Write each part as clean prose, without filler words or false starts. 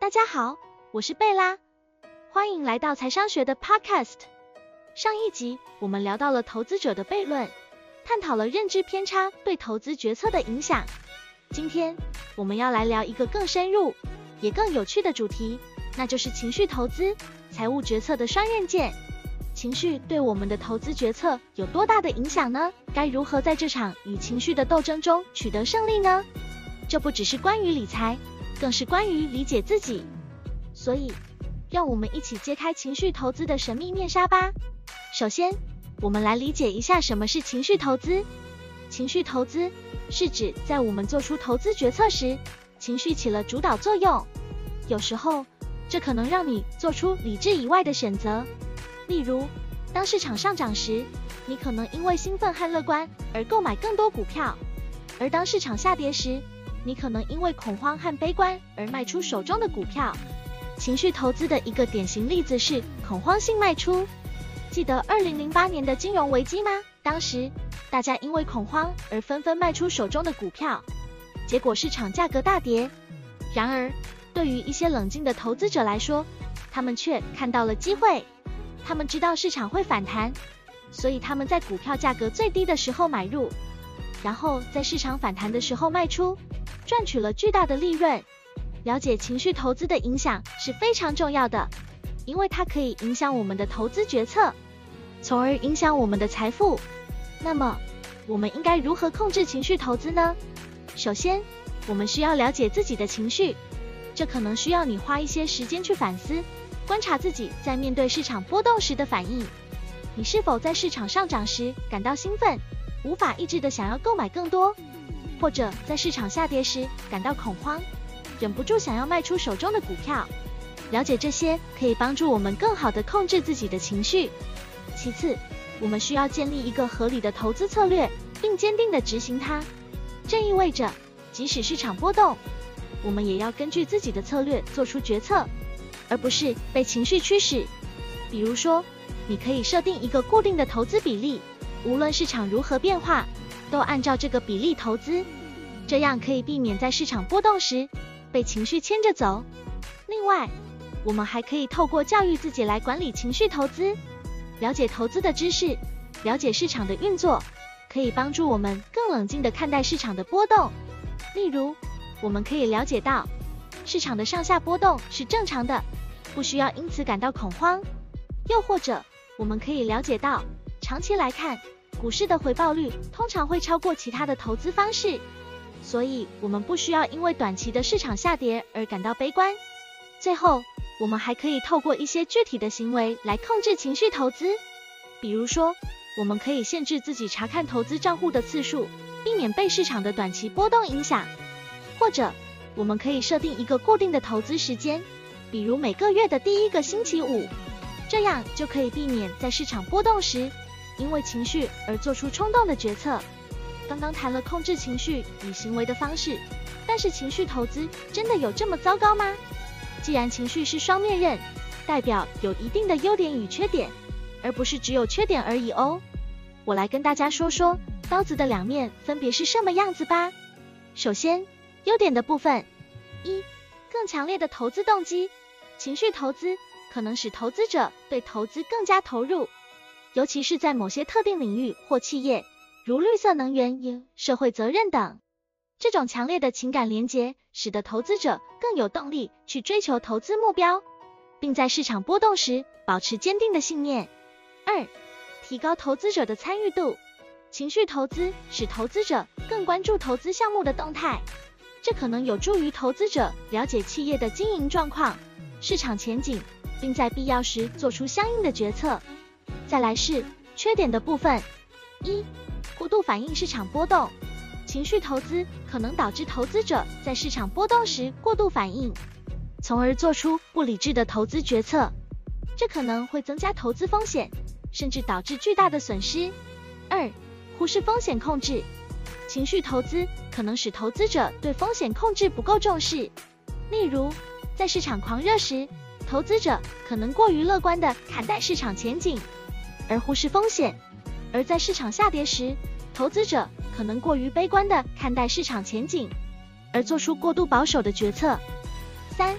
大家好，我是贝拉，欢迎来到财商学的 Podcast。上一集我们聊到了投资者的悖论，探讨了认知偏差对投资决策的影响。今天我们要来聊一个更深入也更有趣的主题，那就是情绪投资、财务决策的双刃剑。情绪对我们的投资决策有多大的影响呢？该如何在这场与情绪的斗争中取得胜利呢？这不只是关于理财，更是关于理解自己。所以，让我们一起揭开情绪投资的神秘面纱吧。首先，我们来理解一下什么是情绪投资。情绪投资是指在我们做出投资决策时，情绪起了主导作用。有时候，这可能让你做出理智以外的选择。例如，当市场上涨时，你可能因为兴奋和乐观而购买更多股票；而当市场下跌时，你可能因为恐慌和悲观而卖出手中的股票。情绪投资的一个典型例子是恐慌性卖出。记得2008年的金融危机吗？当时大家因为恐慌而纷纷卖出手中的股票，结果市场价格大跌。然而，对于一些冷静的投资者来说，他们却看到了机会。他们知道市场会反弹，所以他们在股票价格最低的时候买入，然后在市场反弹的时候卖出，赚取了巨大的利润。了解情绪投资的影响是非常重要的，因为它可以影响我们的投资决策，从而影响我们的财富。那么，我们应该如何控制情绪投资呢？首先，我们需要了解自己的情绪，这可能需要你花一些时间去反思，观察自己在面对市场波动时的反应。你是否在市场上涨时感到兴奋，无法抑制的想要购买更多？或者在市场下跌时感到恐慌，忍不住想要卖出手中的股票？了解这些可以帮助我们更好地控制自己的情绪。其次，我们需要建立一个合理的投资策略，并坚定地执行它。这意味着，即使市场波动，我们也要根据自己的策略做出决策，而不是被情绪驱使。比如说，你可以设定一个固定的投资比例，无论市场如何变化，都按照这个比例投资，这样可以避免在市场波动时被情绪牵着走。另外，我们还可以透过教育自己来管理情绪投资，了解投资的知识，了解市场的运作，可以帮助我们更冷静地看待市场的波动。例如，我们可以了解到，市场的上下波动是正常的，不需要因此感到恐慌。又或者，我们可以了解到，长期来看，股市的回报率通常会超过其他的投资方式，所以我们不需要因为短期的市场下跌而感到悲观。最后，我们还可以透过一些具体的行为来控制情绪投资。比如说，我们可以限制自己查看投资账户的次数，避免被市场的短期波动影响。或者，我们可以设定一个固定的投资时间，比如每个月的第一个星期五，这样就可以避免在市场波动时因为情绪而做出冲动的决策。刚刚谈了控制情绪与行为的方式，但是情绪投资真的有这么糟糕吗？既然情绪是双面刃，代表有一定的优点与缺点，而不是只有缺点而已哦。我来跟大家说说刀子的两面分别是什么样子吧。首先，优点的部分。一，更强烈的投资动机。情绪投资可能使投资者对投资更加投入，尤其是在某些特定领域或企业，如绿色能源、社会责任等。这种强烈的情感连结使得投资者更有动力去追求投资目标，并在市场波动时保持坚定的信念。二，提高投资者的参与度。情绪投资使投资者更关注投资项目的动态，这可能有助于投资者了解企业的经营状况、市场前景，并在必要时做出相应的决策。再来是缺点的部分。一，过度反应市场波动。情绪投资可能导致投资者在市场波动时过度反应，从而做出不理智的投资决策，这可能会增加投资风险，甚至导致巨大的损失。二，忽视风险控制。情绪投资可能使投资者对风险控制不够重视，例如，在市场狂热时，投资者可能过于乐观地看待市场前景，而忽视风险；而在市场下跌时，投资者可能过于悲观地看待市场前景，而做出过度保守的决策。三，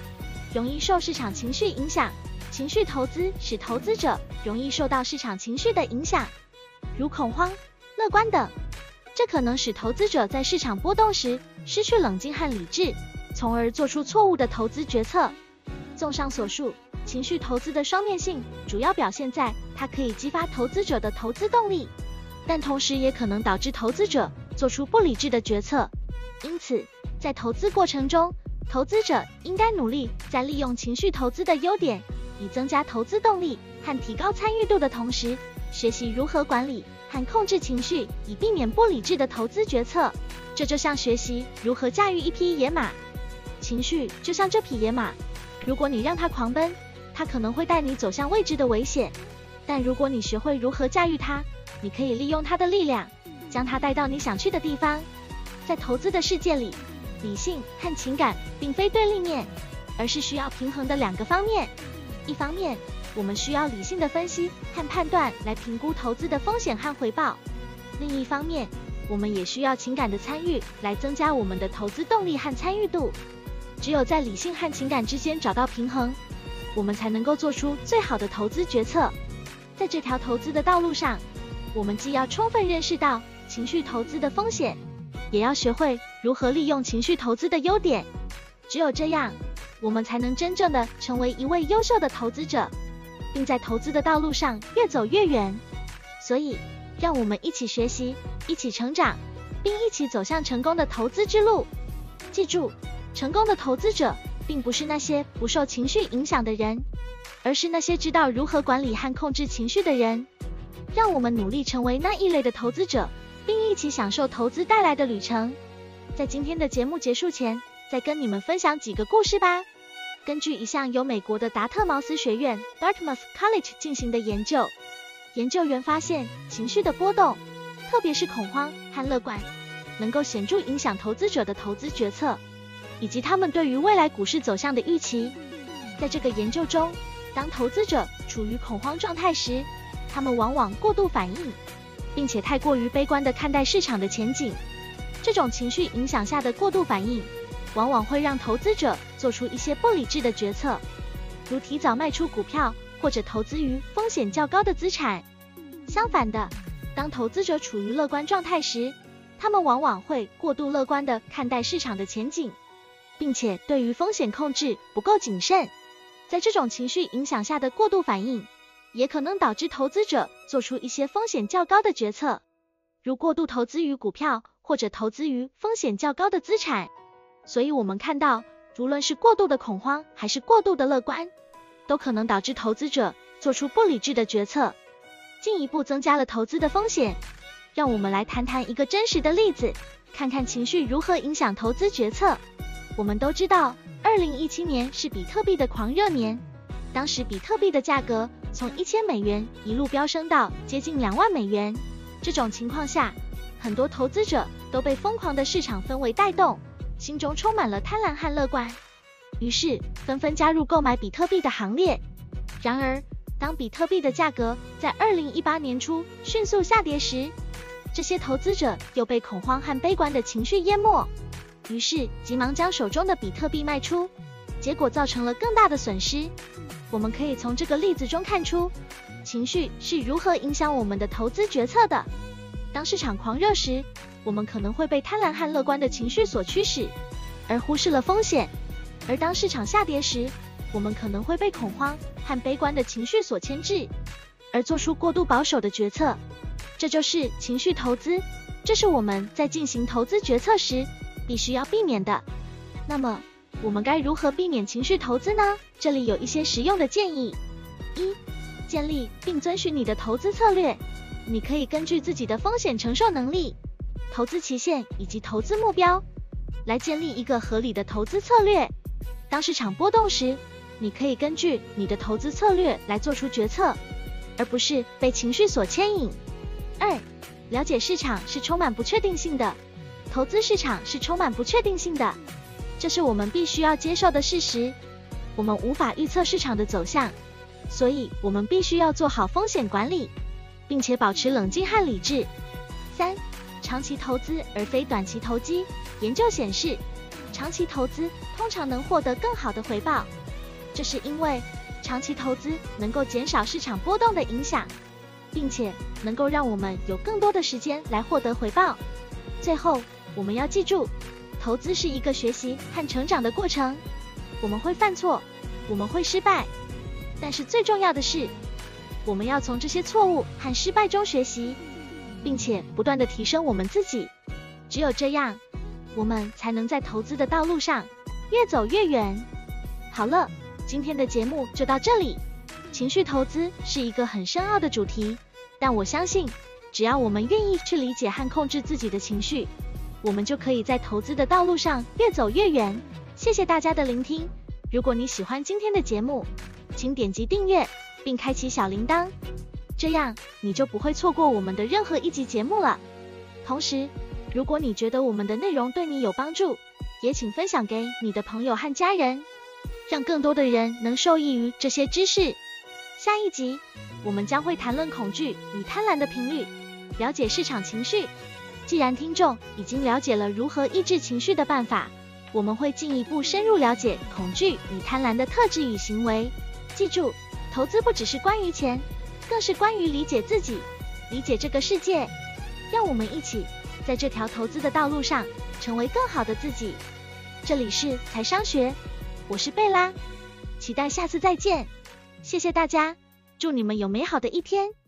容易受市场情绪影响。情绪投资使投资者容易受到市场情绪的影响，如恐慌、乐观等，这可能使投资者在市场波动时失去冷静和理智，从而做出错误的投资决策。综上所述，情绪投资的双面性主要表现在它可以激发投资者的投资动力，但同时也可能导致投资者做出不理智的决策。因此，在投资过程中，投资者应该努力在利用情绪投资的优点，以增加投资动力和提高参与度的同时，学习如何管理和控制情绪，以避免不理智的投资决策。这就像学习如何驾驭一匹野马。情绪就像这匹野马，如果你让它狂奔，它可能会带你走向未知的危险。但如果你学会如何驾驭它，你可以利用它的力量，将它带到你想去的地方。在投资的世界里，理性和情感并非对立面，而是需要平衡的两个方面。一方面，我们需要理性的分析和判断来评估投资的风险和回报；另一方面，我们也需要情感的参与来增加我们的投资动力和参与度。只有在理性和情感之间找到平衡，我们才能够做出最好的投资决策。在这条投资的道路上，我们既要充分认识到情绪投资的风险，也要学会如何利用情绪投资的优点。只有这样，我们才能真正的成为一位优秀的投资者，并在投资的道路上越走越远。所以，让我们一起学习，一起成长，并一起走向成功的投资之路。记住，成功的投资者并不是那些不受情绪影响的人，而是那些知道如何管理和控制情绪的人。让我们努力成为那一类的投资者，并一起享受投资带来的旅程。在今天的节目结束前，再跟你们分享几个故事吧。根据一项由美国的达特茅斯学院 Dartmouth College 进行的研究，研究员发现情绪的波动，特别是恐慌和乐观，能够显著影响投资者的投资决策，以及他们对于未来股市走向的预期。在这个研究中，当投资者处于恐慌状态时，他们往往过度反应，并且太过于悲观地看待市场的前景。这种情绪影响下的过度反应，往往会让投资者做出一些不理智的决策，如提早卖出股票或者投资于风险较高的资产。相反的，当投资者处于乐观状态时，他们往往会过度乐观地看待市场的前景，并且对于风险控制不够谨慎。在这种情绪影响下的过度反应，也可能导致投资者做出一些风险较高的决策，如过度投资于股票或者投资于风险较高的资产。所以我们看到，无论是过度的恐慌还是过度的乐观，都可能导致投资者做出不理智的决策，进一步增加了投资的风险。让我们来谈谈一个真实的例子，看看情绪如何影响投资决策。我们都知道，2017年是比特币的狂热年，当时比特币的价格从1000美元一路飙升到接近2万美元。这种情况下，很多投资者都被疯狂的市场氛围带动，心中充满了贪婪和乐观，于是纷纷加入购买比特币的行列。然而，当比特币的价格在2018年初迅速下跌时，这些投资者又被恐慌和悲观的情绪淹没，于是急忙将手中的比特币卖出，结果造成了更大的损失。我们可以从这个例子中看出，情绪是如何影响我们的投资决策的。当市场狂热时，我们可能会被贪婪和乐观的情绪所驱使，而忽视了风险；而当市场下跌时，我们可能会被恐慌和悲观的情绪所牵制，而做出过度保守的决策。这就是情绪投资，这是我们在进行投资决策时必须要避免的。那么，我们该如何避免情绪投资呢？这里有一些实用的建议。1. 建立并遵循你的投资策略。你可以根据自己的风险承受能力、投资期限以及投资目标，来建立一个合理的投资策略。当市场波动时，你可以根据你的投资策略来做出决策，而不是被情绪所牵引。2. 了解市场是充满不确定性的，投资市场是充满不确定性的，这是我们必须要接受的事实。我们无法预测市场的走向，所以我们必须要做好风险管理，并且保持冷静和理智。3. 长期投资而非短期投机。研究显示，长期投资通常能获得更好的回报， 这是因为长期投资能够减少市场波动的影响，并且能够让我们有更多的时间来获得回报。最后，我们要记住，投资是一个学习和成长的过程。我们会犯错，我们会失败，但是最重要的是，我们要从这些错误和失败中学习，并且不断地提升我们自己。只有这样，我们才能在投资的道路上越走越远。好了，今天的节目就到这里。情绪投资是一个很深奥的主题，但我相信，只要我们愿意去理解和控制自己的情绪，我们就可以在投资的道路上越走越远。谢谢大家的聆听。如果你喜欢今天的节目，请点击订阅并开启小铃铛，这样你就不会错过我们的任何一集节目了。同时，如果你觉得我们的内容对你有帮助，也请分享给你的朋友和家人，让更多的人能受益于这些知识。下一集，我们将会谈论恐惧与贪婪的频率，了解市场情绪。既然听众已经了解了如何抑制情绪的办法，我们会进一步深入了解恐惧与贪婪的特质与行为。记住，投资不只是关于钱，更是关于理解自己，理解这个世界。让我们一起在这条投资的道路上成为更好的自己。这里是财商学，我是贝拉，期待下次再见。谢谢大家，祝你们有美好的一天。